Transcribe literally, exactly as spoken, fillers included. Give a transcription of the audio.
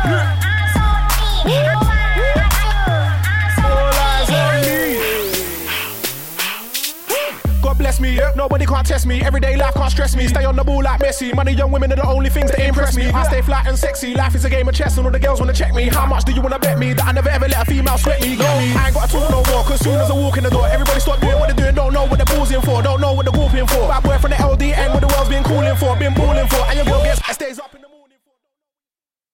Bless me, yep. Nobody can't test me. Everyday life can't stress me. Stay on the ball like Messi. Money, young women are the only things that impress me. I stay flat and sexy. Life is a game of chess and all the girls wanna check me. How much do you wanna bet me that I never ever let a female sweat me? Go. I ain't gotta talk no more, cause soon as I walk in the door, everybody start doing what they're doing. Don't know what they're pausing for, don't know what they're whooping for. Bad boy from the L D N, what the world's been calling for, been balling for. And your